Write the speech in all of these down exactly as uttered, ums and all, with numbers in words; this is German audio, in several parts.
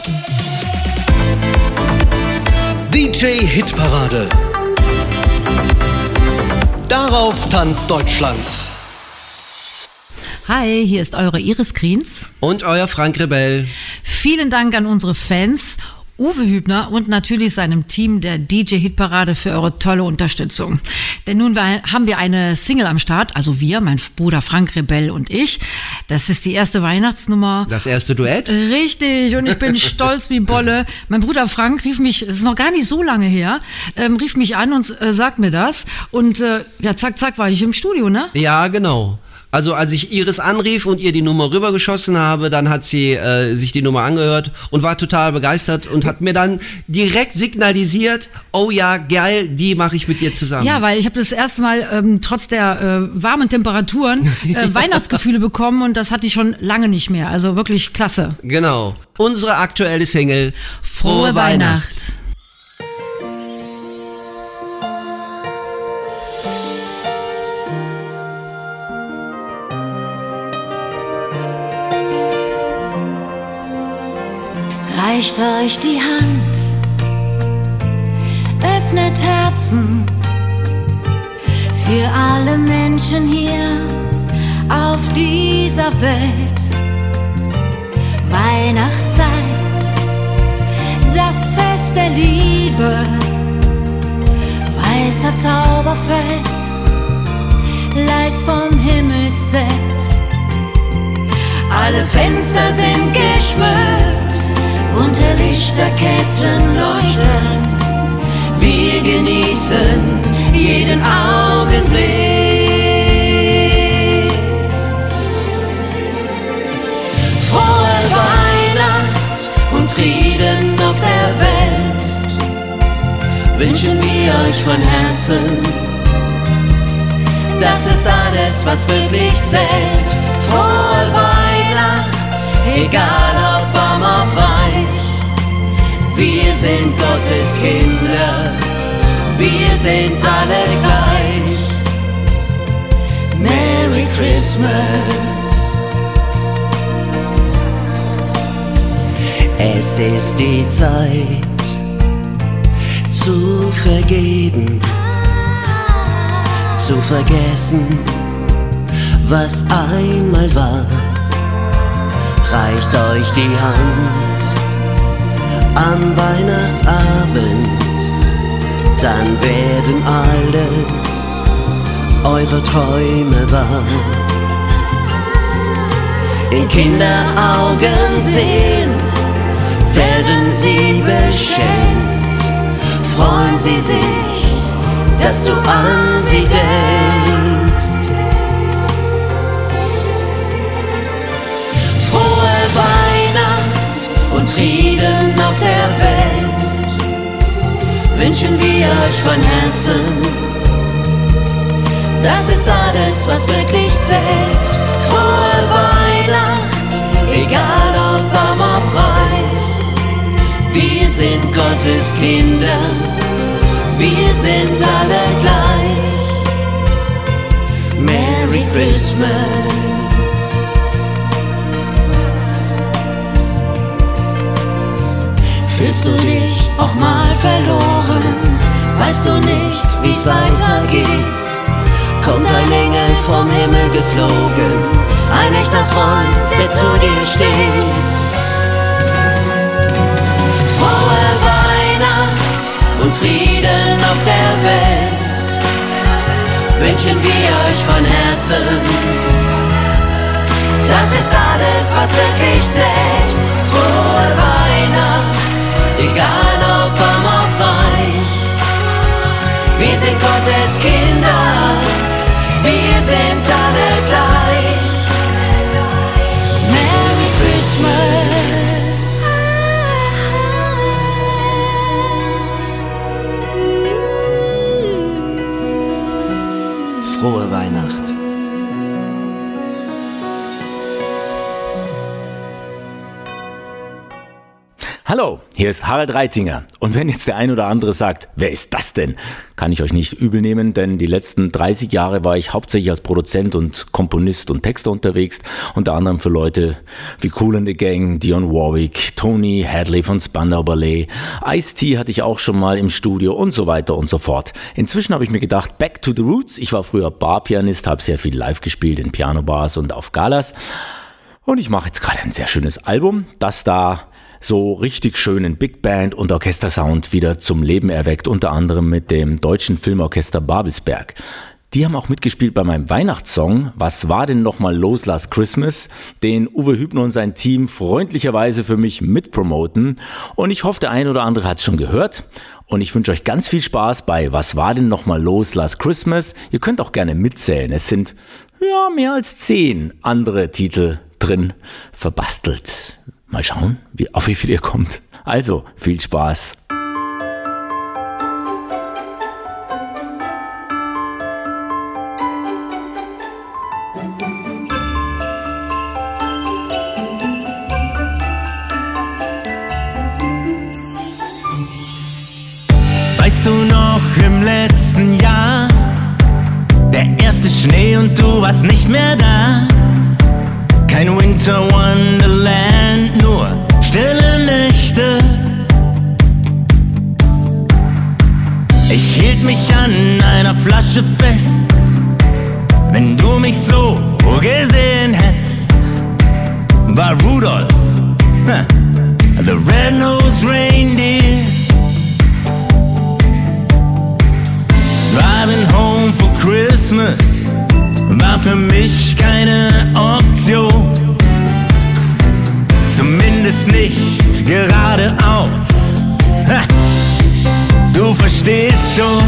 D J Hitparade. Darauf tanzt Deutschland. Hi, hier ist eure Iris Kriens. Und euer Frank Rebell. Vielen Dank an unsere Fans, Uwe Hübner und natürlich seinem Team der D J-Hitparade für eure tolle Unterstützung. Denn nun haben wir eine Single am Start, also wir, mein Bruder Frank Rebell und ich. Das ist die erste Weihnachtsnummer. Das erste Duett? Richtig, und ich bin stolz wie Bolle. Mein Bruder Frank rief mich, es ist noch gar nicht so lange her, ähm, rief mich an und äh, sagt mir das. Und äh, ja, zack, zack, war ich im Studio, ne? Ja, genau. Also als ich Iris anrief und ihr die Nummer rübergeschossen habe, dann hat sie äh, sich die Nummer angehört und war total begeistert und hat mir dann direkt signalisiert, oh ja, geil, die mache ich mit dir zusammen. Ja, weil ich habe das erste Mal ähm, trotz der äh, warmen Temperaturen äh, Weihnachtsgefühle bekommen und das hatte ich schon lange nicht mehr. Also wirklich klasse. Genau. Unsere aktuelle Single, Frohe, Frohe Weihnacht. Weihnacht. Reicht euch die Hand, öffnet Herzen für alle Menschen hier auf dieser Welt. Weihnachtszeit, das Fest der Liebe, weißer Zauber fällt, leis vom Himmelszelt. Alle Fenster sind geschmückt, bunte Lichterketten leuchten, wir genießen jeden Augenblick. Frohe Weihnacht und Frieden auf der Welt wünschen wir euch von Herzen. Das ist alles, was wirklich zählt. Frohe Weihnacht, egal ob arm ob reich. Wir sind Gottes Kinder, wir sind alle gleich. Merry Christmas. Es ist die Zeit zu vergeben, zu vergessen, was einmal war. Reicht euch die Hand am Weihnachtsabend, dann werden alle eure Träume wahr. In Kinderaugen sehen, werden sie beschenkt. Freuen sie sich, dass du an sie denkst. Frohe Weihnacht und Frieden auf der Welt wünschen wir euch von Herzen. Das ist alles, was wirklich zählt. Frohe Weihnacht, egal ob arm ob reich. Wir sind Gottes Kinder, wir sind alle gleich. Merry Christmas. Fühlst du dich auch mal verloren? Weißt du nicht, wie's weitergeht? Kommt ein Engel vom Himmel geflogen, ein echter Freund, der zu dir steht. Frohe Weihnacht und Frieden auf der Welt wünschen wir euch von Herzen. Das ist alles, was wirklich zählt. Frohe Weihnacht, egal ob arm ob reich. Wir sind Gottes Kinder, wir sind alle gleich. Merry Christmas. Frohe Weihnacht. Hallo, hier ist Harald Reitinger. Und wenn jetzt der ein oder andere sagt, wer ist das denn? Kann ich euch nicht übel nehmen, denn die letzten dreißig Jahre war ich hauptsächlich als Produzent und Komponist und Texter unterwegs. Unter anderem für Leute wie Kool and the Gang, Dionne Warwick, Tony Hadley von Spandau Ballet, Ice-T hatte ich auch schon mal im Studio und so weiter und so fort. Inzwischen habe ich mir gedacht, back to the roots. Ich war früher Barpianist, habe sehr viel live gespielt in Piano-Bars und auf Galas. Und ich mache jetzt gerade ein sehr schönes Album, das da so richtig schönen Big Band und Orchestersound wieder zum Leben erweckt, unter anderem mit dem deutschen Filmorchester Babelsberg. Die haben auch mitgespielt bei meinem Weihnachtssong Was war denn nochmal los Last Christmas, den Uwe Hübner und sein Team freundlicherweise für mich mitpromoten. Und ich hoffe, der ein oder andere hat es schon gehört. Und ich wünsche euch ganz viel Spaß bei Was war denn nochmal los Last Christmas. Ihr könnt auch gerne mitzählen. Es sind ja mehr als zehn andere Titel drin verbastelt. Mal schauen, wie, auf wie viel ihr kommt. Also, viel Spaß. Weißt du noch im letzten Jahr, der erste Schnee und du warst nicht mehr da? Kein Winter Wonderland, nur stille Nächte. Ich hielt mich an einer Flasche fest, wenn du mich so gesehen hättest. War Rudolph, huh, the red-nosed reindeer. Driving home for Christmas war für mich keine Option. Zumindest nicht geradeaus. Ha, du verstehst schon.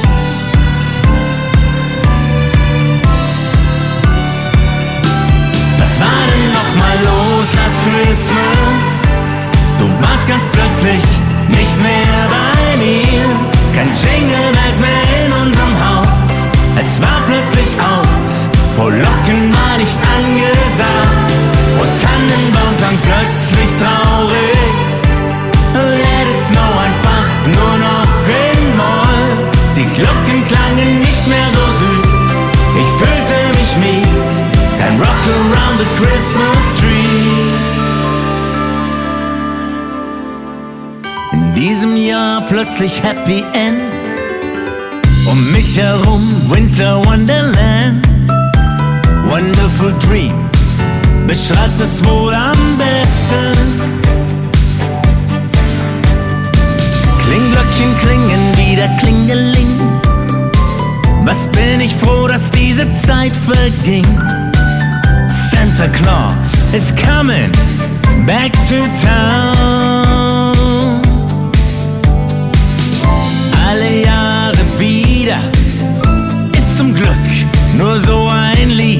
Was war denn nochmal los last Christmas? Du warst ganz plötzlich nicht mehr bei mir. Kein Jingle Bells mehr in unserem Haus. Es war plötzlich aus, Frohlocken war nicht angesagt und Tannenbaum klang plötzlich traurig. Let it snow einfach nur noch in Moll. Die Glocken klangen nicht mehr so süß. Ich fühlte mich mies, kein Rock around the Christmas tree. In diesem Jahr plötzlich Happy End. Um mich herum Winter Wonderland. Wonderful Dream beschreibt es wohl am besten. Klingglöckchen klingen wieder Klingeling. Was bin ich froh, dass diese Zeit verging. Santa Claus is coming back to town. Alle Jahre wieder ist zum Glück nur so ein Lied.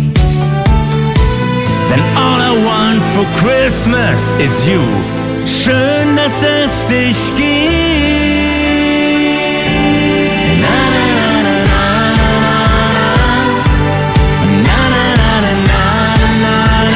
Denn all I want for Christmas is you. Schön, dass es dich gibt. Na, na, na, na, na, na, na, na, na,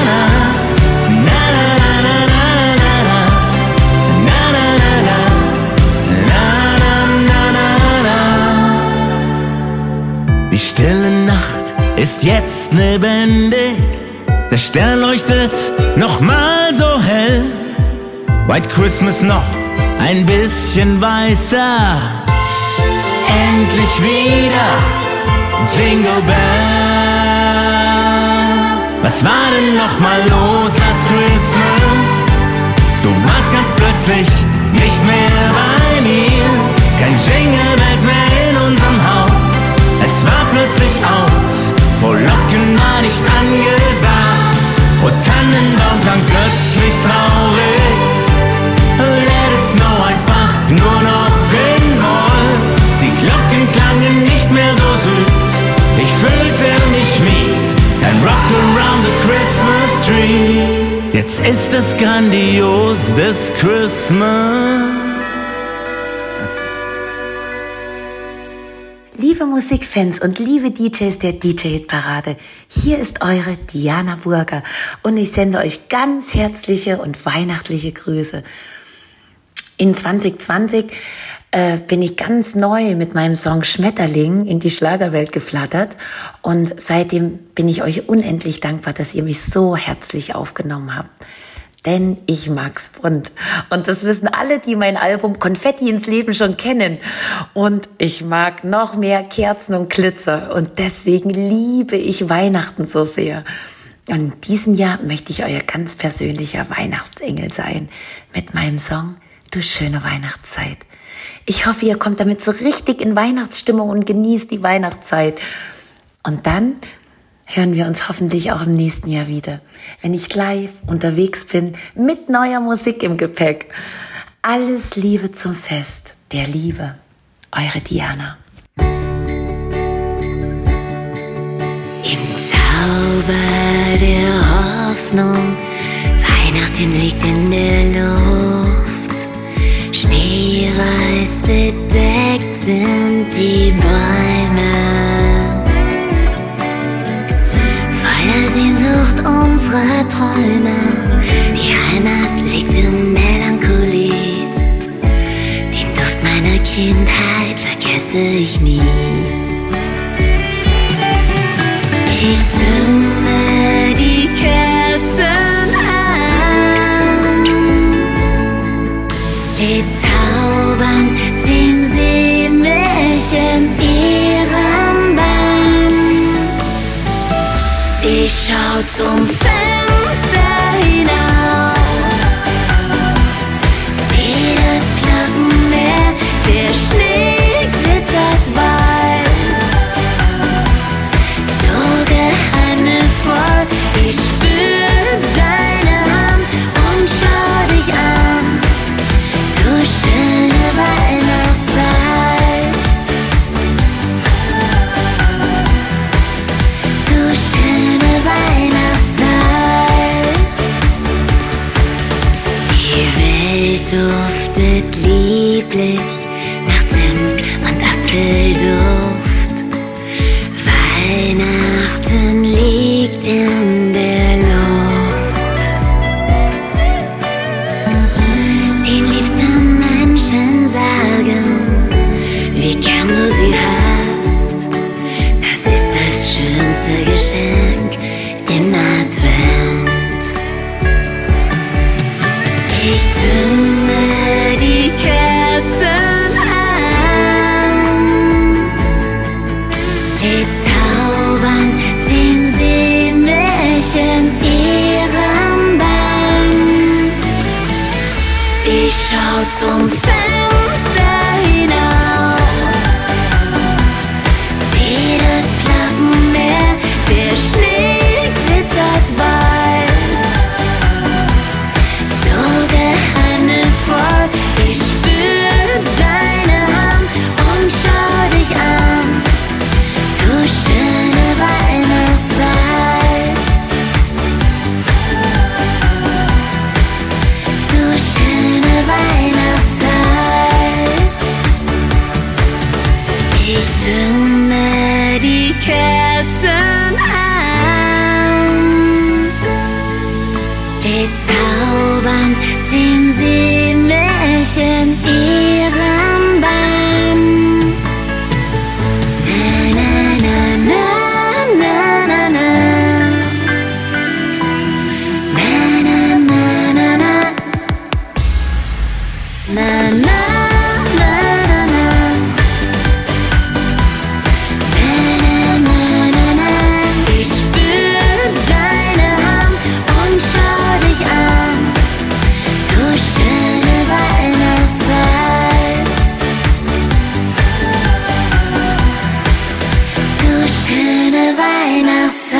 na. Die stille Nacht ist jetzt lebendig. Der Stern leuchtet nochmal so hell. White Christmas noch ein bisschen weißer. Endlich wieder Jingle Bell. Was war denn nochmal los last Christmas? Du warst ganz plötzlich nicht mehr bei mir. Kein Jingle Bells mehr in unserem Haus. Es war plötzlich aus, Frohlocken war nicht angesagt. Oh, Tannenbaum klang plötzlich traurig. Let it snow einfach nur noch in Moll. Die Glocken klangen nicht mehr so süß. Ich fühlte mich mies. Ein Rock around the Christmas tree. Jetzt ist es grandios, this Christmas. Liebe Liebe Musikfans und liebe D Js der D J-Hitparade, hier ist eure Diana Burger und ich sende euch ganz herzliche und weihnachtliche Grüße. In zwanzig zwanzig äh, bin ich ganz neu mit meinem Song Schmetterling in die Schlagerwelt geflattert und seitdem bin ich euch unendlich dankbar, dass ihr mich so herzlich aufgenommen habt. Denn ich mag's bunt. Und das wissen alle, die mein Album Konfetti ins Leben schon kennen. Und ich mag noch mehr Kerzen und Glitzer. Und deswegen liebe ich Weihnachten so sehr. Und in diesem Jahr möchte ich euer ganz persönlicher Weihnachtsengel sein. Mit meinem Song Du schöne Weihnachtszeit. Ich hoffe, ihr kommt damit so richtig in Weihnachtsstimmung und genießt die Weihnachtszeit. Und dann hören wir uns hoffentlich auch im nächsten Jahr wieder, wenn ich live unterwegs bin mit neuer Musik im Gepäck. Alles Liebe zum Fest der Liebe, eure Diana. Im Zauber der Hoffnung, Weihnachten liegt in der Luft, schneeweiß bedeckt sind die Bäume. Sehnsucht unserer Träume, die Heimat liegt in Melancholie. Den Duft meiner Kindheit vergesse ich nie. Ich zünde die Kerzen an, die zaubern, ziehen sie mich in ihren Bann. Ich schau zum Fenster hinaus, seh das Flockenmeer, der Schnee glitzert weiß. So geheimnisvoll, ich spür deine Hand und schau dich an, du schöne Weihnachtszeit. Duftet lieblich nach Zimt und Apfelduft. Weihnachten liegt in der Luft. Den liebsten Menschen sagen, wie gern du sie hast. Das ist das schönste Geschenk im Advent. Ich zünde die Kerzen an, die zaubern, ziehen sie mich in ihren Bann. Ich schau zum Fenster hinaus, seh das Flockenmeer, der Schnee glitzert weiß. Ich spür deine Hand und schau dich an, du schöne Weihnachtszeit. Du schöne Weihnachtszeit. Ich zünde die Kerzen an, die zaubern, ziehen sie mich in ihren Bann. Na, na, na, na, na, na, na. Na, na, na, na, na. Na, na, na, na, na. Na, na, na, na. Ich spür deine Hand und schau dich an, du schöne Weihnachtszeit. Du schöne Weihnachtszeit.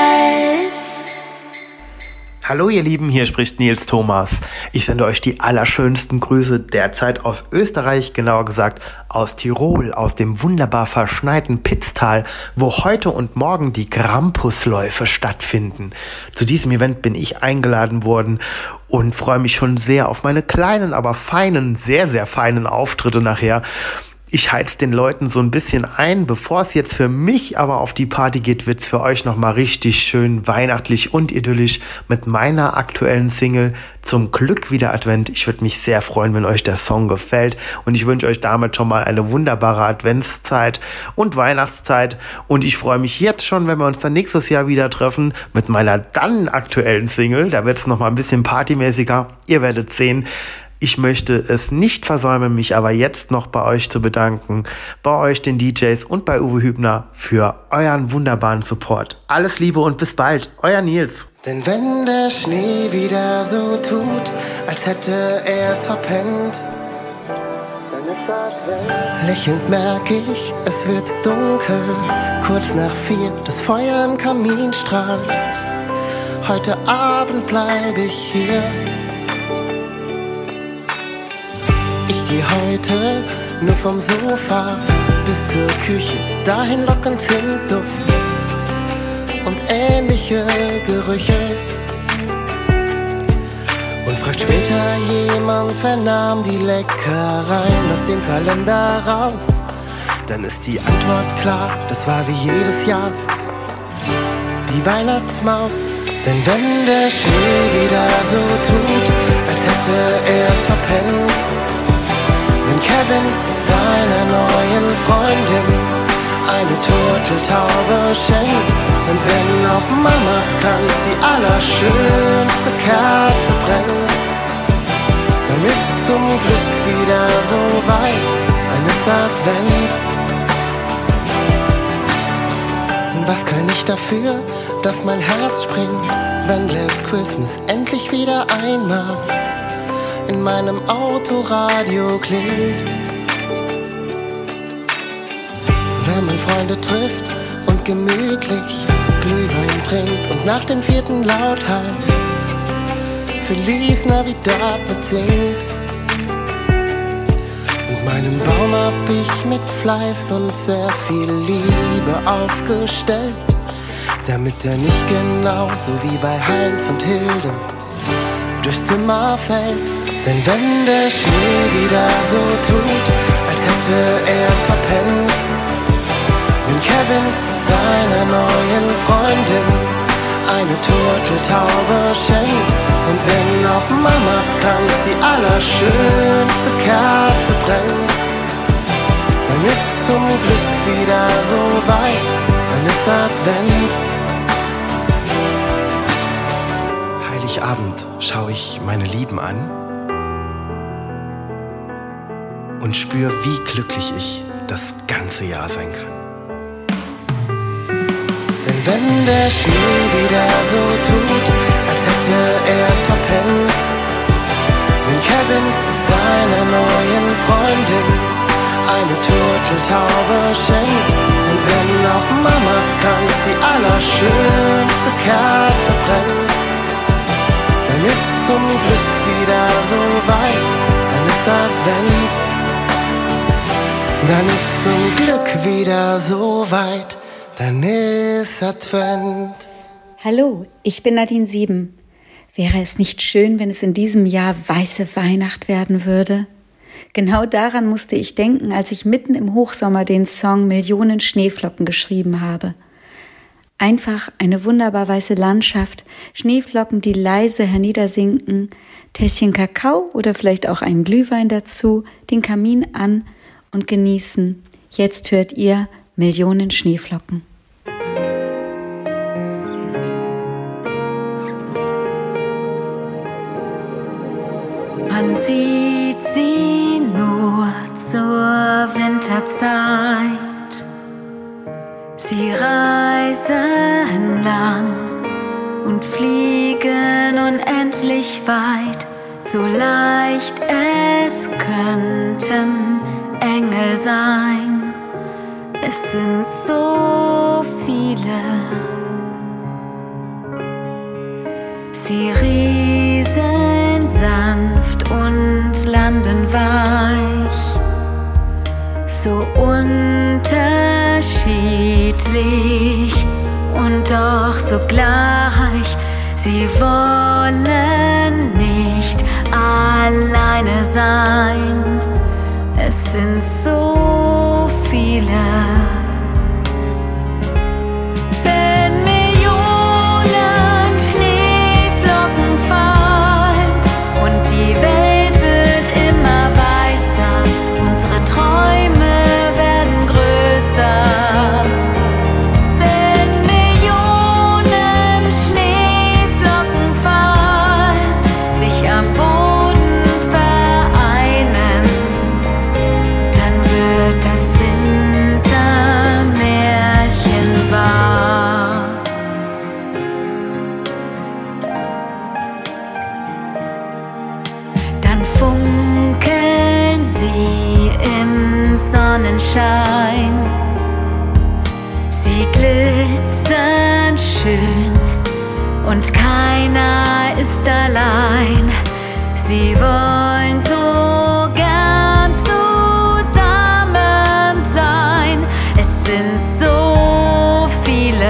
Hallo ihr Lieben, hier spricht Nils Thomas. Ich sende euch die allerschönsten Grüße derzeit aus Österreich, genauer gesagt aus Tirol, aus dem wunderbar verschneiten Pitztal, wo heute und morgen die Krampusläufe stattfinden. Zu diesem Event bin ich eingeladen worden und freue mich schon sehr auf meine kleinen, aber feinen, sehr, sehr feinen Auftritte nachher. Ich heiz den Leuten so ein bisschen ein. Bevor es jetzt für mich aber auf die Party geht, wird's für euch nochmal richtig schön weihnachtlich und idyllisch mit meiner aktuellen Single Zum Glück wieder Advent. Ich würde mich sehr freuen, wenn euch der Song gefällt, und ich wünsche euch damit schon mal eine wunderbare Adventszeit und Weihnachtszeit, und ich freue mich jetzt schon, wenn wir uns dann nächstes Jahr wieder treffen mit meiner dann aktuellen Single. Da wird's nochmal ein bisschen partymäßiger. Ihr werdet sehen. Ich möchte es nicht versäumen, mich aber jetzt noch bei euch zu bedanken, bei euch, den D Js, und bei Uwe Hübner für euren wunderbaren Support. Alles Liebe und bis bald, euer Nils. Denn wenn der Schnee wieder so tut, als hätte er es verpennt, lächelnd merke ich, es wird dunkel, kurz nach vier, das Feuer im Kamin strahlt. Heute Abend bleibe ich hier. Ich geh heute nur vom Sofa bis zur Küche, dahin lockend Zimtduft und ähnliche Gerüche. Und fragt später jemand, wer nahm die Leckereien aus dem Kalender raus, dann ist die Antwort klar, das war wie jedes Jahr die Weihnachtsmaus. Denn wenn der Schnee wieder so tut, als hätte er es verpennt, wenn Kevin seiner neuen Freundin eine Turteltaube schenkt, und wenn auf Mamas Kranz die allerschönste Kerze brennt, dann ist zum Glück wieder so weit, dann ist Advent. Und was kann ich dafür, dass mein Herz springt, wenn Last Christmas endlich wieder einmal in meinem Autoradio klingt. Wenn man Freunde trifft und gemütlich Glühwein trinkt und nach dem vierten lauthals Feliz Navidad mitsingt. Und meinen Baum hab ich mit Fleiß und sehr viel Liebe aufgestellt, damit er nicht genauso wie bei Heinz und Hilde durchs Zimmer fällt. Denn wenn der Schnee wieder so tut, als hätte er es verpennt, wenn Kevin seiner neuen Freundin eine Turteltaube schenkt, und wenn auf Mamas Kranz die allerschönste Kerze brennt, dann ist zum Glück wieder so weit, dann ist Advent. Heiligabend schau ich meine Lieben an und spür, wie glücklich ich das ganze Jahr sein kann. Denn wenn der Schnee wieder so tut, als hätte er es verpennt, wenn Kevin seiner neuen Freundin eine Turteltaube schenkt, und wenn auf Mamas Kranz die allerschönste Kerze brennt, dann ist zum Glück wieder so weit, dann ist Advent. Dann ist zum Glück wieder so weit, dann ist Advent. Hallo, ich bin Nadine Sieben. Wäre es nicht schön, wenn es in diesem Jahr weiße Weihnacht werden würde? Genau daran musste ich denken, als ich mitten im Hochsommer den Song Millionen Schneeflocken geschrieben habe. Einfach eine wunderbar weiße Landschaft, Schneeflocken, die leise herniedersinken, Tässchen Kakao oder vielleicht auch einen Glühwein dazu, den Kamin an und genießen. Jetzt hört ihr Millionen Schneeflocken. Man sieht sie nur zur Winterzeit. Sie reisen lang und fliegen unendlich weit, so leicht es könnten Engel sein. Es sind so viele. Sie riesen sanft und landen weich, so unterschiedlich und doch so gleich. Sie wollen nicht alleine sein. Es sind so funkeln sie im Sonnenschein. Sie glitzern schön und keiner ist allein. Sie wollen so gern zusammen sein. Es sind so viele.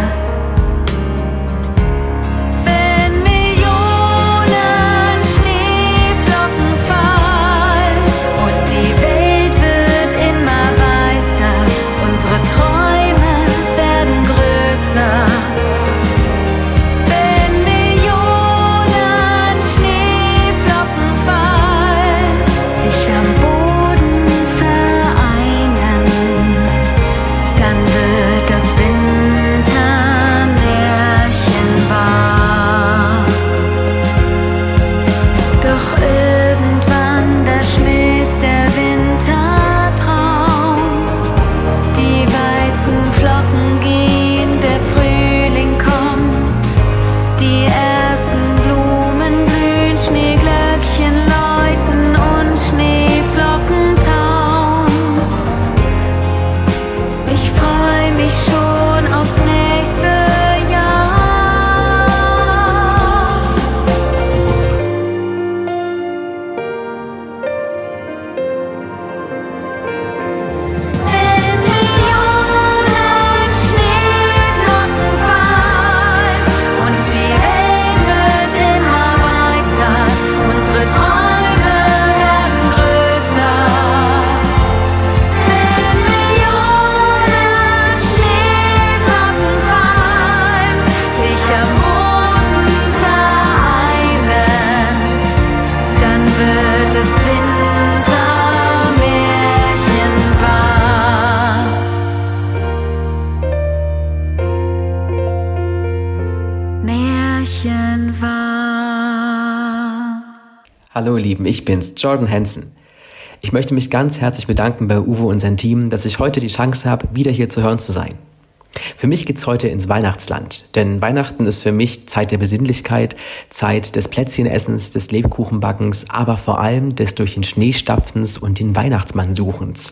Hallo ihr Lieben, ich bin's, Jordan Hansen. Ich möchte mich ganz herzlich bedanken bei Uwe und sein Team, dass ich heute die Chance habe, wieder hier zu hören zu sein. Für mich geht's heute ins Weihnachtsland, denn Weihnachten ist für mich Zeit der Besinnlichkeit, Zeit des Plätzchenessens, des Lebkuchenbackens, aber vor allem des durch den Schnee stapfens und den Weihnachtsmann suchens.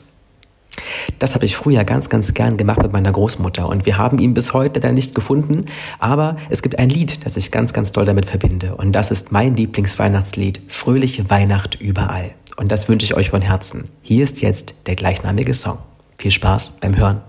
Das habe ich früher ganz, ganz gern gemacht mit meiner Großmutter und wir haben ihn bis heute leider nicht gefunden, aber es gibt ein Lied, das ich ganz, ganz doll damit verbinde und das ist mein Lieblingsweihnachtslied, Fröhliche Weihnacht überall. Und das wünsche ich euch von Herzen. Hier ist jetzt der gleichnamige Song. Viel Spaß beim Hören.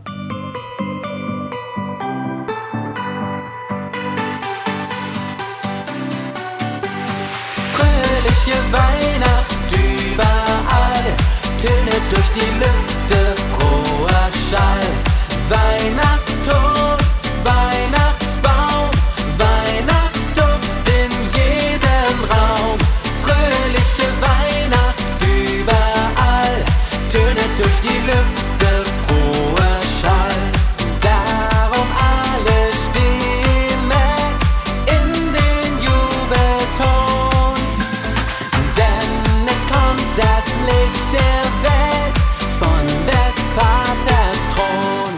Fröhliche Weihnacht überall, tönet durch die Lüfte froher Schall. Weihnachtston, Weihnachtsbaum, Weihnachtsduft in jedem Raum. Fröhliche Weihnacht überall, tönet durch die Lüfte froher Schall. Darum alle Stimmen in den Jubelton, denn es kommt das Licht der Welt von des Vaters Thron.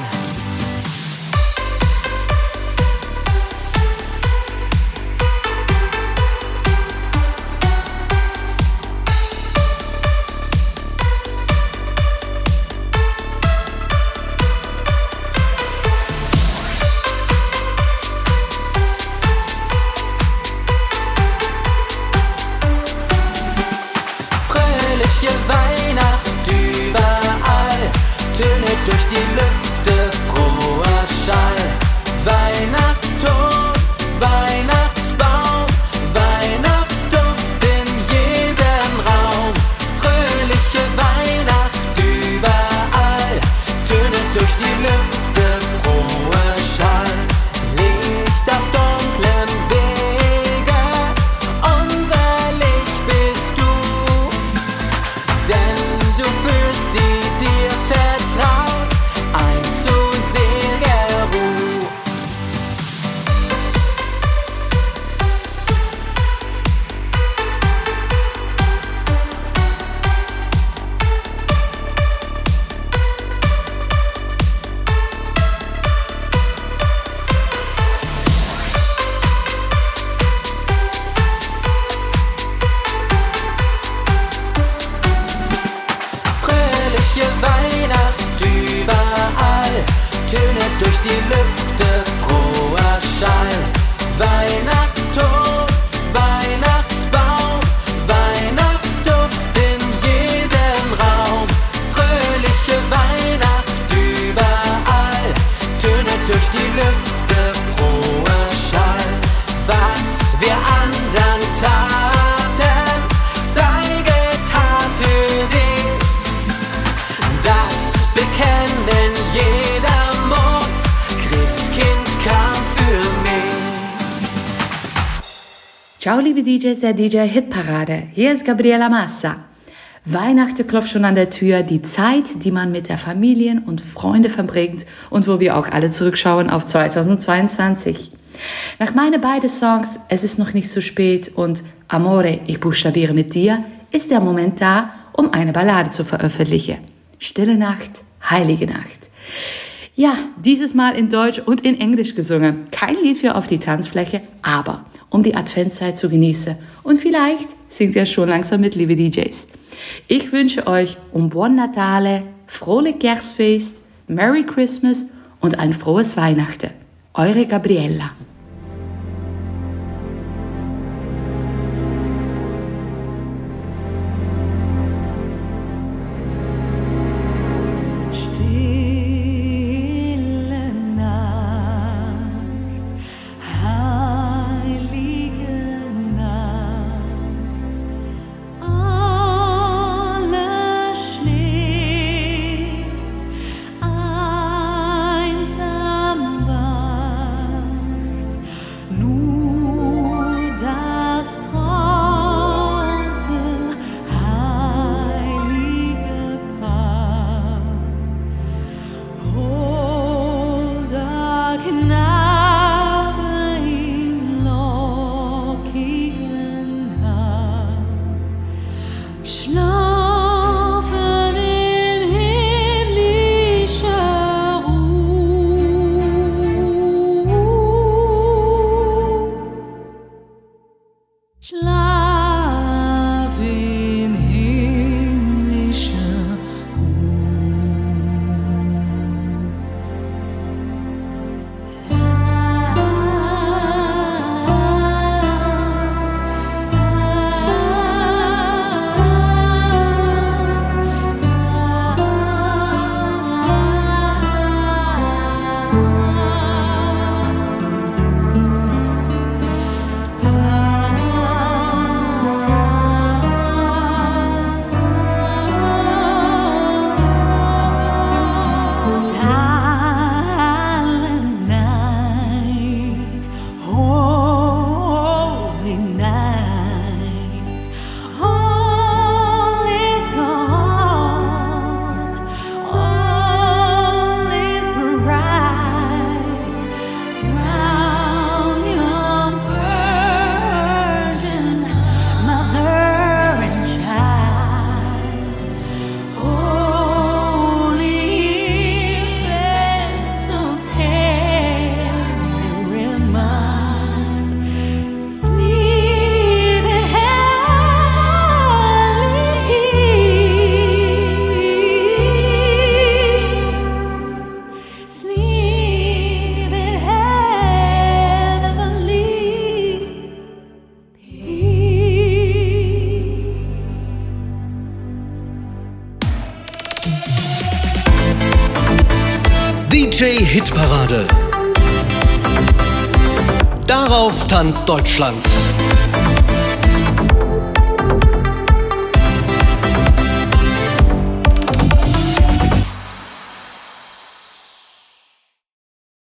Fröhliche Weihnacht überall, tönet durch die Lüfte froher Schall. Weihnachtston, Weihnachtsbaum, Weihnachtsduft in jedem Raum. Fröhliche Weihnacht überall, tönet durch die Lüfte froher Schall. Licht auf dunklen Wege, unser Licht bist du. Denn du führst die dir vertraut, ein zu selger Ruhe. die Lüfte, froher Schall. Weihnachtston, Weihnachtsbaum, Weihnachtsduft in jedem Raum. Fröhliche Weihnacht überall, Töne durch die Lüfte, froher Schall. Was wir andern taten, sei getan für dich. Das bekennen jeder muss, Christkind kam für mich. Ciao liebe D Js der D J-Hitparade, hier ist Gabriela Massa. Weihnachten klopft schon an der Tür, die Zeit, die man mit der Familie und Freunde verbringt und wo wir auch alle zurückschauen auf zweitausendzweiundzwanzig. Nach meinen beiden Songs Es ist noch nicht zu spät und Amore, ich buchstabiere mit dir, ist der Moment da, um eine Ballade zu veröffentlichen. Stille Nacht, heilige Nacht. Ja, dieses Mal in Deutsch und in Englisch gesungen. Kein Lied für auf die Tanzfläche, aber um die Adventszeit zu genießen. Und vielleicht singt ihr schon langsam mit, liebe D Js. Ich wünsche euch un buon Natale, frohlich Kerstfeest, Merry Christmas und ein frohes Weihnachten. Eure Gabriella. D J-Hitparade. Darauf tanzt Deutschland.